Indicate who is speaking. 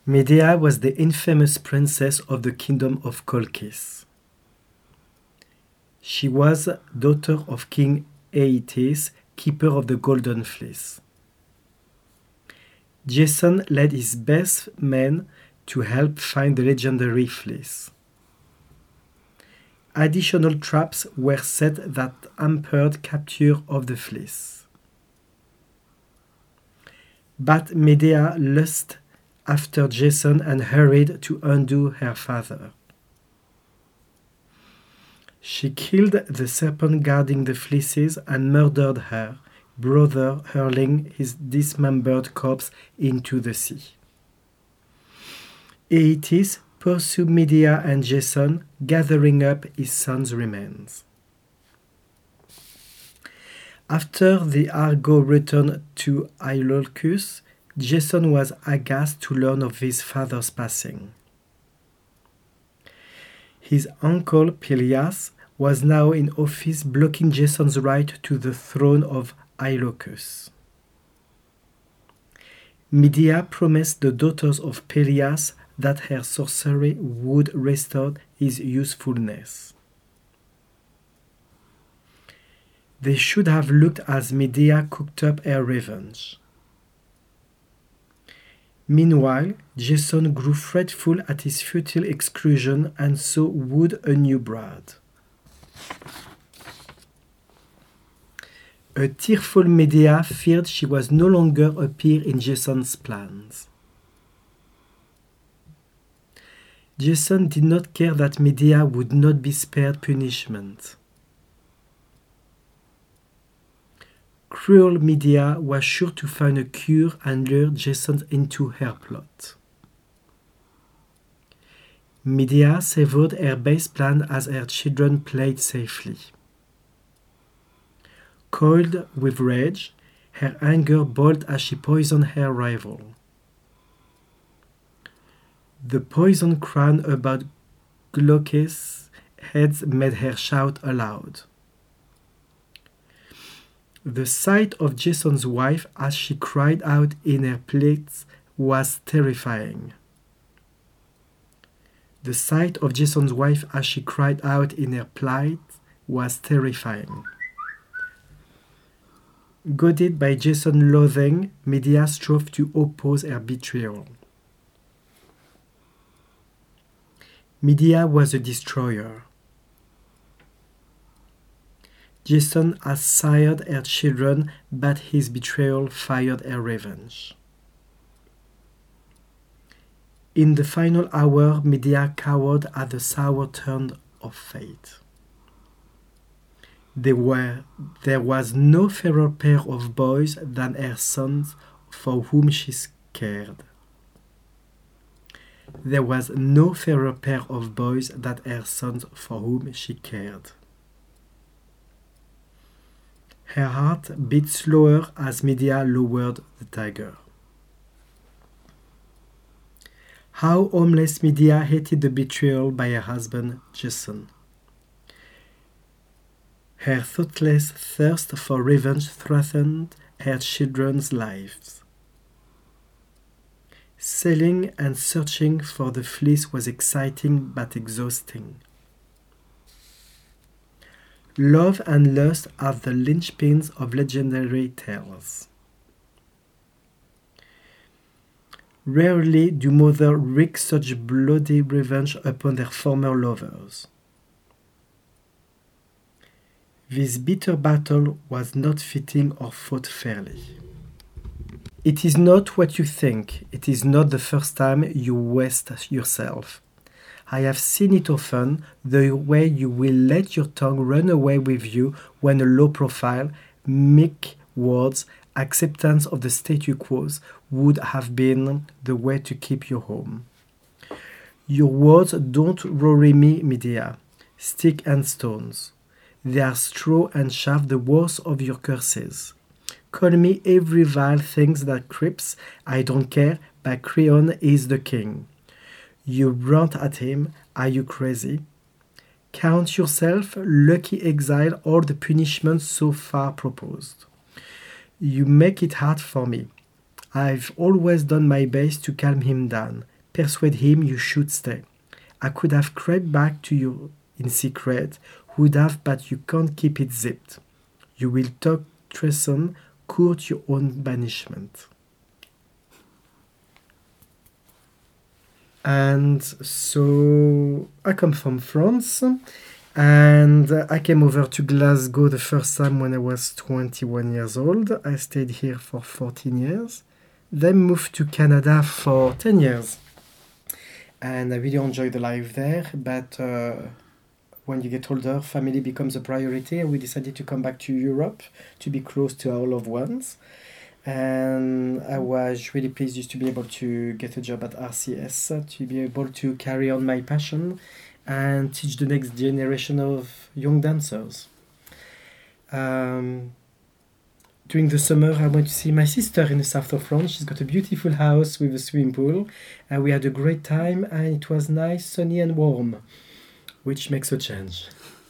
Speaker 1: Medea was the infamous princess of the kingdom of Colchis. She was daughter of King Aeetes, keeper of the Golden Fleece. Jason led his best men to help find the legendary fleece. Additional traps were set that hampered capture of the fleece. But Medea lusted after Jason and hurried to undo her father. She killed the serpent guarding the fleeces and murdered her brother, hurling his dismembered corpse into the sea. Aeetes pursued Medea and Jason, gathering up his son's remains. After the Argo returned to Iolcus, Jason was aghast to learn of his father's passing. His uncle Pelias was now in office, blocking Jason's right to the throne of Iolcus. Medea promised the daughters of Pelias that her sorcery would restore his usefulness. They should have looked as Medea cooked up her revenge. Meanwhile, Jason grew fretful at his futile exclusion and so wooed a new bride. A tearful Medea feared she was no longer a peer in Jason's plans. Jason did not care that Medea would not be spared punishment. Cruel Medea was sure to find a cure and lure Jason into her plot. Medea severed her base plan as her children played safely. Coiled with rage, her anger boiled as she poisoned her rival. The poison crown about Glaucus' head made her shout aloud. The sight of Jason's wife as she cried out in her plight was terrifying. The sight of Jason's wife as she cried out in her plight was terrifying. Goaded by Jason's loathing, Medea strove to oppose her betrayal. Medea was a destroyer. Jason has sired her children, but his betrayal fired her revenge. In the final hour, Medea cowered at the sour turn of fate. There was no fairer pair of boys than her sons for whom she cared. There was no fairer pair of boys than her sons for whom she cared. Her heart beat slower as Medea lowered the dagger. How homeless Medea hated the betrayal by her husband, Jason. Her thoughtless thirst for revenge threatened her children's lives. Sailing and searching for the fleece was exciting but exhausting. Love and lust are the linchpins of legendary tales. Rarely do mothers wreak such bloody revenge upon their former lovers. This bitter battle was not fitting or fought fairly. It is not what you think. It is not the first time you waste yourself. I have seen it often, the way you will let your tongue run away with you when a low profile, meek words, acceptance of the statu quo would have been the way to keep you home. Your words don't worry me, Medea. Stick and stones. They are straw and chaff, the worst of your curses. Call me every vile thing that creeps, I don't care, but Creon is the king. You rant at him, are you crazy? Count yourself lucky exile or the punishment so far proposed. You make it hard for me. I've always done my best to calm him down. persuade him you should stay. I could have crept back to you in secret, would have, but you can't keep it zipped. You will talk treason, court your own banishment. And so I come from France, and I came over to Glasgow the first time when I was 21 years old. I stayed here for 14 years, then moved to Canada for 10 years. And I really enjoyed the life there, but when you get older, family becomes a priority, and we decided to come back to Europe to be close to our loved ones. And I was really pleased just to be able to get a job at RCS, to be able to carry on my passion and teach the next generation of young dancers. During the summer, I went to see my sister in the south of France. She's got a beautiful house with a swimming pool, and we had a great time, and it was nice, sunny and warm, which makes a change.